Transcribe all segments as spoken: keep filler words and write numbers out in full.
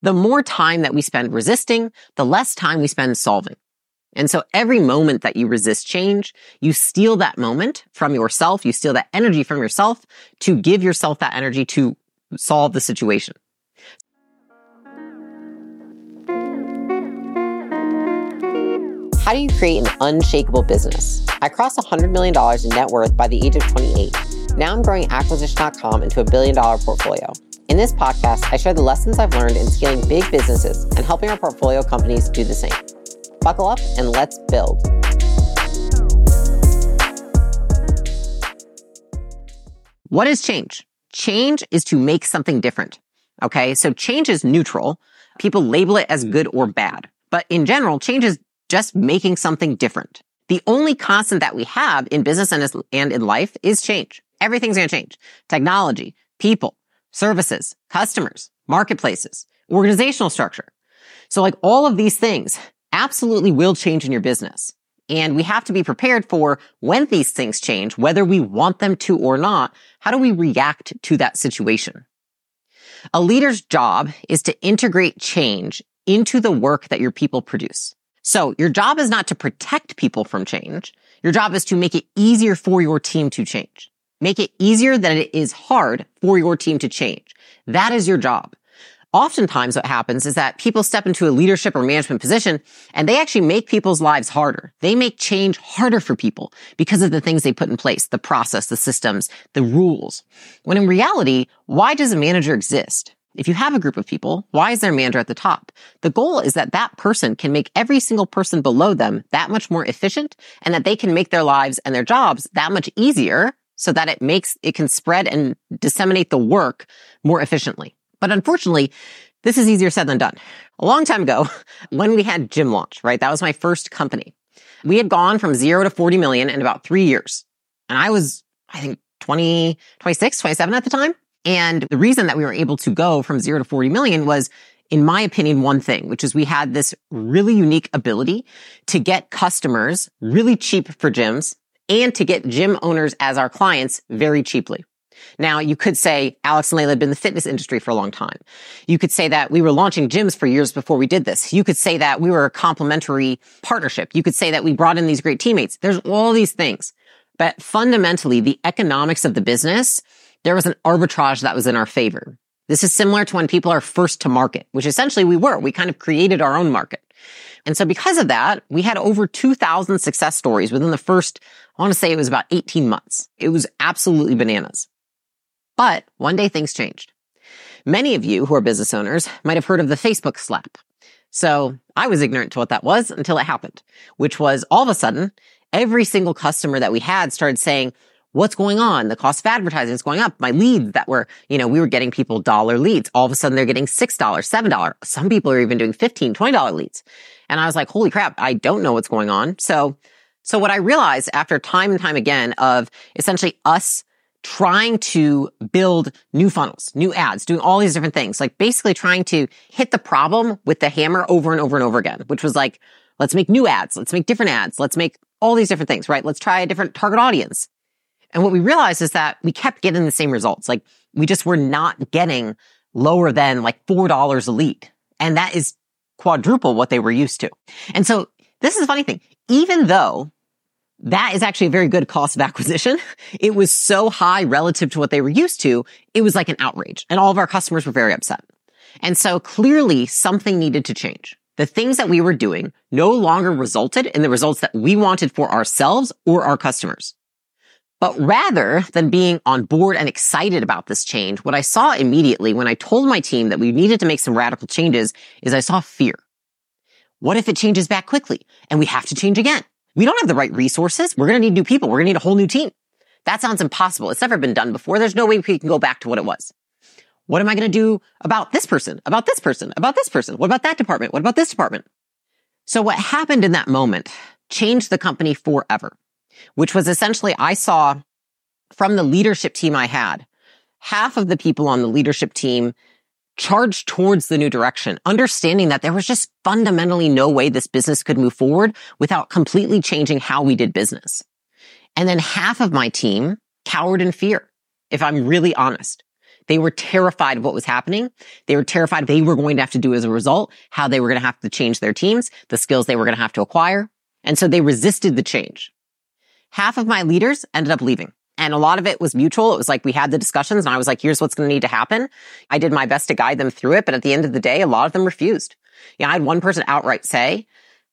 The more time that we spend resisting, the less time we spend solving. And so every moment that you resist change, you steal that moment from yourself, you steal that energy from yourself to give yourself that energy to solve the situation. How do you create an unshakable business? I crossed one hundred million dollars in net worth by the age of twenty-eight. Now I'm growing Acquisition dot com into a billion dollar portfolio. In this podcast, I share the lessons I've learned in scaling big businesses and helping our portfolio companies do the same. Buckle up and let's build. What is change? Change is to make something different. Okay, so change is neutral. People label it as good or bad. But in general, change is just making something different. The only constant that we have in business and in life is change. Everything's going to change. Technology, people, services, customers, marketplaces, organizational structure. So like all of these things absolutely will change in your business. And we have to be prepared for when these things change, whether we want them to or not. How do we react to that situation? A leader's job is to integrate change into the work that your people produce. So your job is not to protect people from change. Your job is to make it easier for your team to change. Make it easier than it is hard for your team to change. That is your job. Oftentimes what happens is that people step into a leadership or management position and they actually make people's lives harder. They make change harder for people because of the things they put in place, the process, the systems, the rules. When in reality, why does a manager exist? If you have a group of people, why is there a manager at the top? The goal is that that person can make every single person below them that much more efficient and that they can make their lives and their jobs that much easier so that it makes, it can spread and disseminate the work more efficiently. But unfortunately, this is easier said than done. A long time ago, when we had Gym Launch, right? That was my first company. We had gone from zero to forty million in about three years. And I was, I think, twenty, twenty-six, twenty-seven at the time. And the reason that we were able to go from zero to forty million was, in my opinion, one thing, which is we had this really unique ability to get customers really cheap for gyms and to get gym owners as our clients very cheaply. Now, you could say Alex and Layla had been in the fitness industry for a long time. You could say that we were launching gyms for years before we did this. You could say that we were a complementary partnership. You could say that we brought in these great teammates. There's all these things. But fundamentally, the economics of the business, there was an arbitrage that was in our favor. This is similar to when people are first to market, which essentially we were. We kind of created our own market. And so because of that, we had over two thousand success stories within the first, I want to say it was about eighteen months. It was absolutely bananas. But one day things changed. Many of you who are business owners might have heard of the Facebook slap. So I was ignorant to what that was until it happened, which was all of a sudden, every single customer that we had started saying, what's going on? The cost of advertising is going up. My leads that were, you know, we were getting people dollar leads. All of a sudden they're getting six dollars, seven dollars. Some people are even doing fifteen dollars, twenty dollars leads. And I was like, holy crap, I don't know what's going on. So, so what I realized after time and time again of essentially us trying to build new funnels, new ads, doing all these different things, like basically trying to hit the problem with the hammer over and over and over again, which was like, let's make new ads. Let's make different ads. Let's make all these different things, right? Let's try a different target audience. And what we realized is that we kept getting the same results. Like we just were not getting lower than like four dollars a lead. And that is quadruple what they were used to. And so this is a funny thing. Even though that is actually a very good cost of acquisition, it was so high relative to what they were used to, it was like an outrage. And all of our customers were very upset. And so clearly something needed to change. The things that we were doing no longer resulted in the results that we wanted for ourselves or our customers. But rather than being on board and excited about this change, what I saw immediately when I told my team that we needed to make some radical changes is I saw fear. What if it changes back quickly and we have to change again? We don't have the right resources. We're going to need new people. We're going to need a whole new team. That sounds impossible. It's never been done before. There's no way we can go back to what it was. What am I going to do about this person, about this person, about this person? What about that department? What about this department? So what happened in that moment changed the company forever, which was essentially I saw from the leadership team I had, half of the people on the leadership team charged towards the new direction, understanding that there was just fundamentally no way this business could move forward without completely changing how we did business. And then half of my team cowered in fear, if I'm really honest. They were terrified of what was happening. They were terrified they were going to have to do as a result, how they were going to have to change their teams, the skills they were going to have to acquire. And so they resisted the change. Half of my leaders ended up leaving. And a lot of it was mutual. It was like we had the discussions and I was like, here's what's going to need to happen. I did my best to guide them through it. But at the end of the day, a lot of them refused. Yeah, I had one person outright say,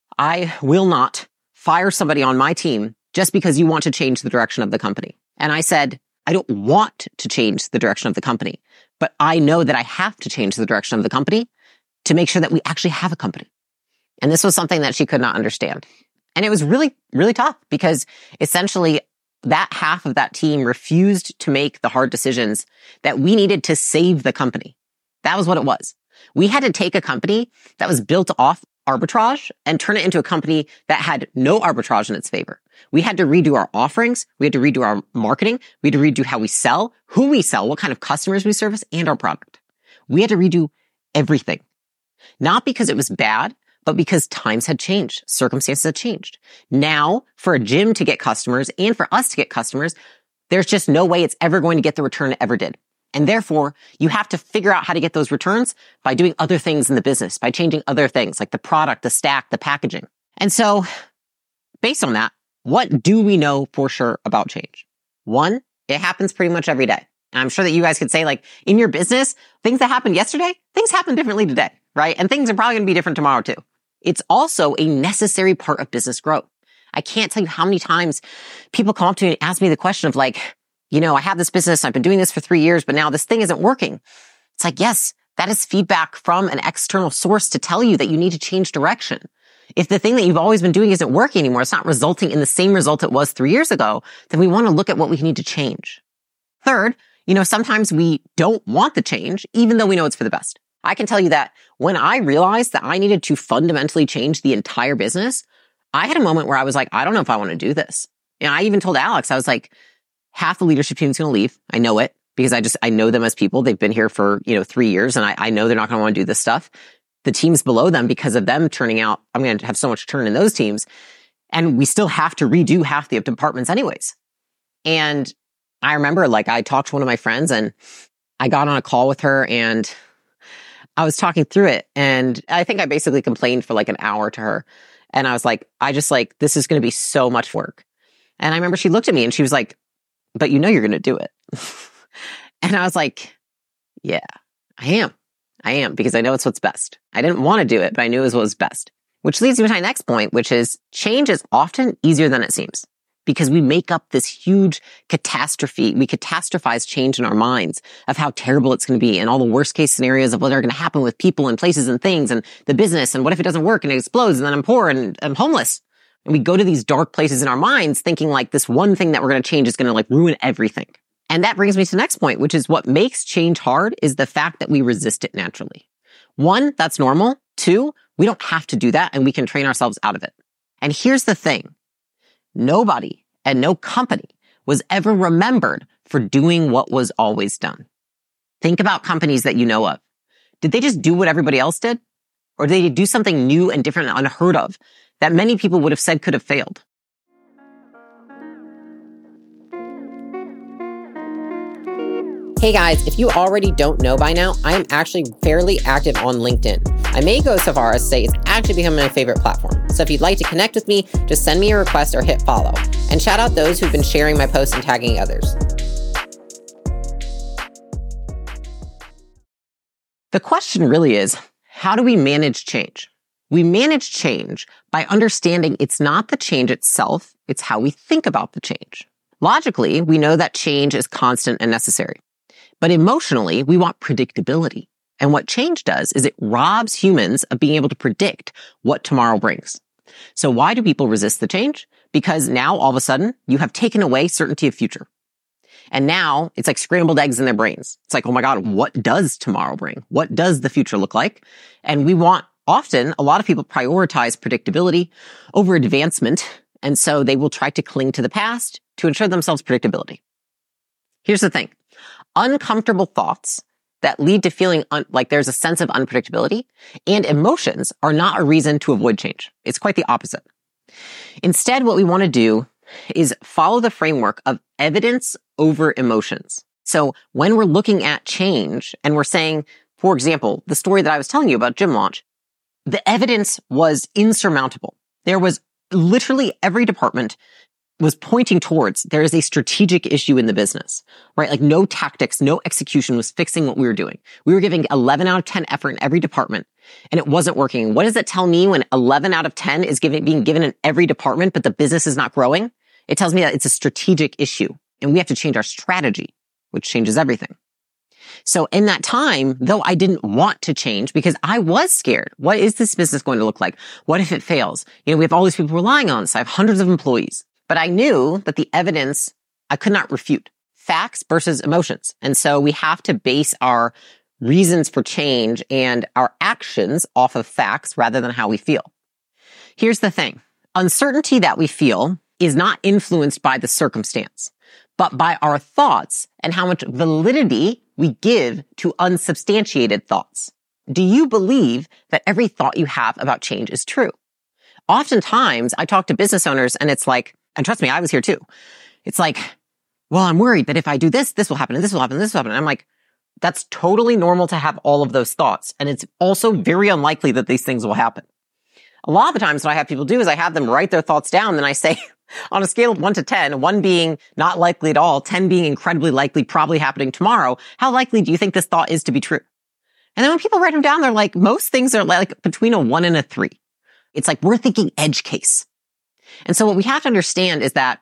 I will not fire somebody on my team just because you want to change the direction of the company. And I said, I don't want to change the direction of the company, but I know that I have to change the direction of the company to make sure that we actually have a company. And this was something that she could not understand. And it was really, really tough because essentially that half of that team refused to make the hard decisions that we needed to save the company. That was what it was. We had to take a company that was built off arbitrage and turn it into a company that had no arbitrage in its favor. We had to redo our offerings. We had to redo our marketing. We had to redo how we sell, who we sell, what kind of customers we service, and our product. We had to redo everything. Not because it was bad, but because times had changed. Circumstances had changed. Now, for a gym to get customers and for us to get customers, there's just no way it's ever going to get the return it ever did. And therefore, you have to figure out how to get those returns by doing other things in the business, by changing other things like the product, the stack, the packaging. And so, based on that, what do we know for sure about change? One, it happens pretty much every day. And I'm sure that you guys could say, like, in your business, things that happened yesterday, things happen differently today, right? And things are probably going to be different tomorrow too. It's also a necessary part of business growth. I can't tell you how many times people come up to me and ask me the question of like, you know, I have this business, I've been doing this for three years, but now this thing isn't working. It's like, yes, that is feedback from an external source to tell you that you need to change direction. If the thing that you've always been doing isn't working anymore, it's not resulting in the same result it was three years ago, then we want to look at what we need to change. Third, you know, sometimes we don't want the change, even though we know it's for the best. I can tell you that when I realized that I needed to fundamentally change the entire business, I had a moment where I was like, I don't know if I want to do this. And I even told Alex, I was like, half the leadership team is going to leave. I know it because I just, I know them as people. They've been here for, you know, three years and I, I know they're not going to want to do this stuff. The teams below them, because of them turning out, I'm going to have so much turn in those teams. And we still have to redo half the departments anyways. And I remember like I talked to one of my friends and I got on a call with her and I was talking through it. And I think I basically complained for like an hour to her. And I was like, I just like, this is going to be so much work. And I remember she looked at me and she was like, but you know you're going to do it. And I was like, yeah, I am. I am because I know it's what's best. I didn't want to do it, but I knew it was what was best. Which leads me to my next point, which is change is often easier than it seems because we make up this huge catastrophe. We catastrophize change in our minds of how terrible it's going to be and all the worst case scenarios of what are going to happen with people and places and things and the business. And what if it doesn't work and it explodes and then I'm poor and I'm homeless? And we go to these dark places in our minds thinking like this one thing that we're going to change is going to like ruin everything. And that brings me to the next point, which is what makes change hard is the fact that we resist it naturally. One, that's normal. Two, we don't have to do that and we can train ourselves out of it. And here's the thing. Nobody and no company was ever remembered for doing what was always done. Think about companies that you know of. Did they just do what everybody else did? Or did they do something new and different and unheard of that many people would have said could have failed? Hey guys, if you already don't know by now, I am actually fairly active on LinkedIn. I may go so far as to say it's actually become my favorite platform. So if you'd like to connect with me, just send me a request or hit follow. And shout out those who've been sharing my posts and tagging others. The question really is, how do we manage change? We manage change by understanding it's not the change itself, it's how we think about the change. Logically, we know that change is constant and necessary. But emotionally, we want predictability. And what change does is it robs humans of being able to predict what tomorrow brings. So why do people resist the change? Because now all of a sudden you have taken away certainty of future. And now it's like scrambled eggs in their brains. It's like, oh my God, what does tomorrow bring? What does the future look like? And we want often a lot of people prioritize predictability over advancement. And so they will try to cling to the past to ensure themselves predictability. Here's the thing. Uncomfortable thoughts that lead to feeling un- like there's a sense of unpredictability and emotions are not a reason to avoid change. It's quite the opposite. Instead, what we want to do is follow the framework of evidence over emotions. So when we're looking at change and we're saying, for example, the story that I was telling you about Gym Launch, the evidence was insurmountable. There was literally every department was pointing towards there is a strategic issue in the business, right? Like no tactics, no execution was fixing what we were doing. We were giving eleven out of ten effort in every department and it wasn't working. What does it tell me when eleven out of ten is giving, being given in every department, but the business is not growing? It tells me that it's a strategic issue and we have to change our strategy, which changes everything. So in that time, though I didn't want to change because I was scared. What is this business going to look like? What if it fails? You know, we have all these people relying on us. I have hundreds of employees. But I knew that the evidence I could not refute. Facts versus emotions. And so we have to base our reasons for change and our actions off of facts rather than how we feel. Here's the thing. Uncertainty that we feel is not influenced by the circumstance, but by our thoughts and how much validity we give to unsubstantiated thoughts. Do you believe that every thought you have about change is true? Oftentimes, I talk to business owners and it's like, and trust me, I was here too. It's like, well, I'm worried that if I do this, this will happen and this will happen and this will happen. And I'm like, that's totally normal to have all of those thoughts. And it's also very unlikely that these things will happen. A lot of the times what I have people do is I have them write their thoughts down. Then I say, on a scale of one to ten, one being not likely at all, ten being incredibly likely, probably happening tomorrow, how likely do you think this thought is to be true? And then when people write them down, they're like, most things are like between a one and a three. It's like we're thinking edge case. And so what we have to understand is that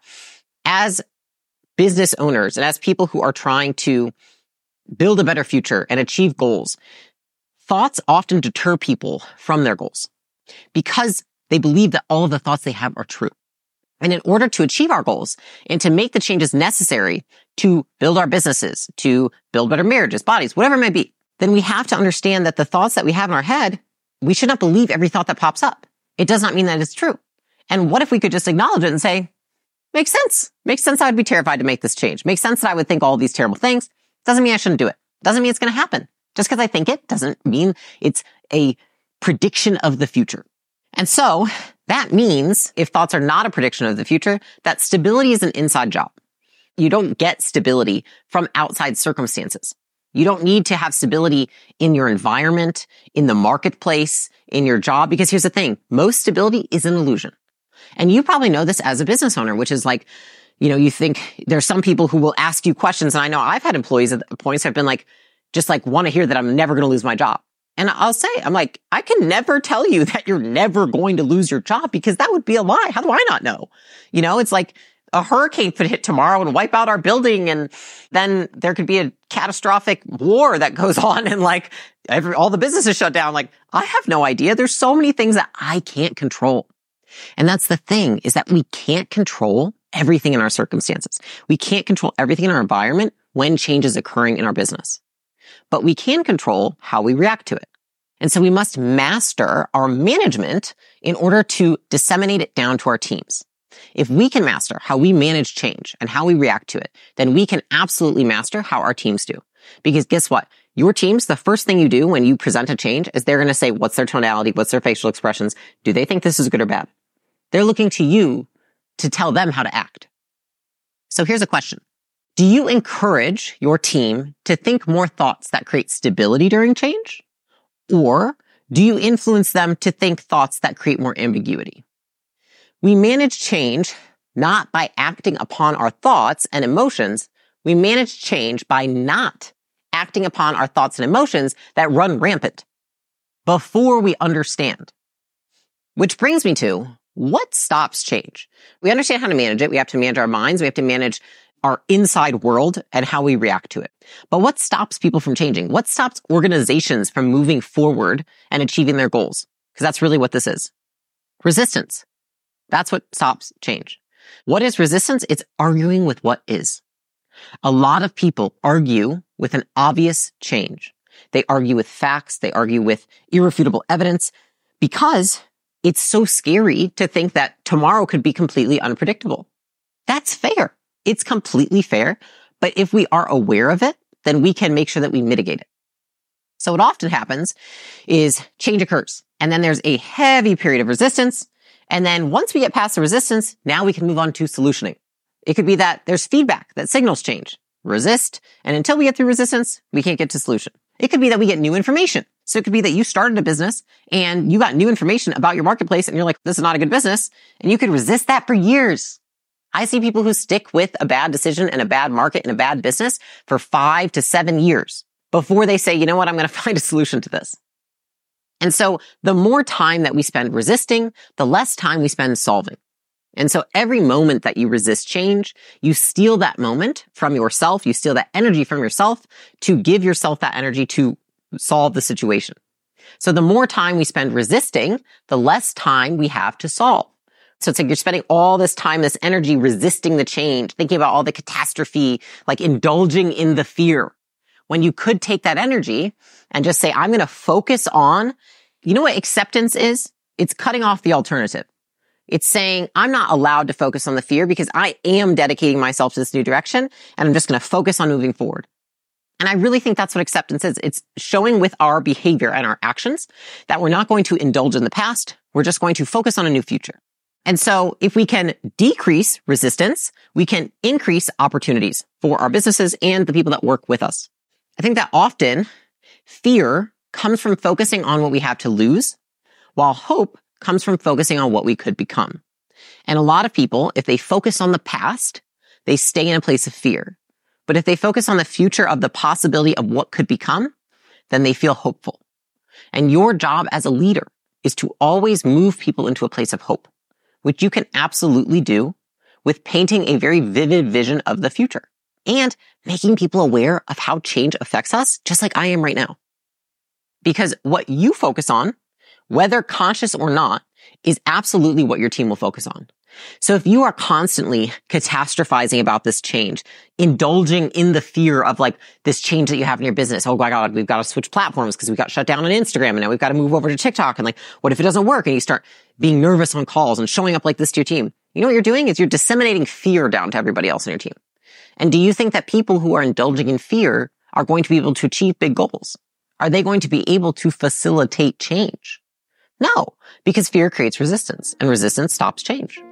as business owners and as people who are trying to build a better future and achieve goals, thoughts often deter people from their goals because they believe that all of the thoughts they have are true. And in order to achieve our goals and to make the changes necessary to build our businesses, to build better marriages, bodies, whatever it may be, then we have to understand that the thoughts that we have in our head, we should not believe every thought that pops up. It does not mean that it's true. And what if we could just acknowledge it and say, makes sense. Makes sense I would be terrified to make this change. Makes sense that I would think all these terrible things. Doesn't mean I shouldn't do it. Doesn't mean it's going to happen. Just because I think it doesn't mean it's a prediction of the future. And so that means if thoughts are not a prediction of the future, that stability is an inside job. You don't get stability from outside circumstances. You don't need to have stability in your environment, in the marketplace, in your job, because here's the thing. Most stability is an illusion. And you probably know this as a business owner, which is like, you know, you think there's some people who will ask you questions. And I know I've had employees at points have been like, just like want to hear that I'm never going to lose my job. And I'll say, I'm like, I can never tell you that you're never going to lose your job because that would be a lie. How do I not know? You know, it's like a hurricane could hit tomorrow and wipe out our building. And then there could be a catastrophic war that goes on and like every, all the businesses shut down. Like I have no idea. There's so many things that I can't control. And that's the thing is that we can't control everything in our circumstances. We can't control everything in our environment when change is occurring in our business. But we can control how we react to it. And so we must master our management in order to disseminate it down to our teams. If we can master how we manage change and how we react to it, then we can absolutely master how our teams do. Because guess what? Your teams, the first thing you do when you present a change is they're going to say, what's their tonality? What's their facial expressions? Do they think this is good or bad? They're looking to you to tell them how to act. So here's a question. Do you encourage your team to think more thoughts that create stability during change? Or do you influence them to think thoughts that create more ambiguity? We manage change not by acting upon our thoughts and emotions. We manage change by not acting upon our thoughts and emotions that run rampant before we understand. Which brings me to, what stops change? We understand how to manage it. We have to manage our minds. We have to manage our inside world and how we react to it. But what stops people from changing? What stops organizations from moving forward and achieving their goals? Because that's really what this is. Resistance. That's what stops change. What is resistance? It's arguing with what is. A lot of people argue with an obvious change. They argue with facts. They argue with irrefutable evidence because it's so scary to think that tomorrow could be completely unpredictable. That's fair. It's completely fair. But if we are aware of it, then we can make sure that we mitigate it. So what often happens is change occurs. And then there's a heavy period of resistance. And then once we get past the resistance, now we can move on to solutioning. It could be that there's feedback, that signals change. resist, and until we get through resistance, we can't get to solution. It could be that we get new information. So it could be that you started a business and you got new information about your marketplace and you're like, this is not a good business. And you could resist that for years. I see people who stick with a bad decision and a bad market and a bad business for five to seven years before they say, you know what, I'm going to find a solution to this. And so the more time that we spend resisting, the less time we spend solving. And so every moment that you resist change, you steal that moment from yourself. You steal that energy from yourself to give yourself that energy to solve the situation. So the more time we spend resisting, the less time we have to solve. So it's like you're spending all this time, this energy resisting the change, thinking about all the catastrophe, like indulging in the fear. When you could take that energy and just say, I'm going to focus on, you know what acceptance is? It's cutting off the alternative. It's saying, I'm not allowed to focus on the fear because I am dedicating myself to this new direction and I'm just going to focus on moving forward. And I really think that's what acceptance is. It's showing with our behavior and our actions that we're not going to indulge in the past. We're just going to focus on a new future. And so if we can decrease resistance, we can increase opportunities for our businesses and the people that work with us. I think that often fear comes from focusing on what we have to lose, while hope comes from focusing on what we could become. And a lot of people, if they focus on the past, they stay in a place of fear. But if they focus on the future of the possibility of what could become, then they feel hopeful. And your job as a leader is to always move people into a place of hope, which you can absolutely do with painting a very vivid vision of the future and making people aware of how change affects us, just like I am right now. Because what you focus on, whether conscious or not, is absolutely what your team will focus on. So if you are constantly catastrophizing about this change, indulging in the fear of like this change that you have in your business, oh my God, we've got to switch platforms because we got shut down on Instagram and now we've got to move over to TikTok, and like, what if it doesn't work? And you start being nervous on calls and showing up like this to your team. You know what you're doing is you're disseminating fear down to everybody else in your team. And do you think that people who are indulging in fear are going to be able to achieve big goals? Are they going to be able to facilitate change? No, because fear creates resistance and resistance stops change.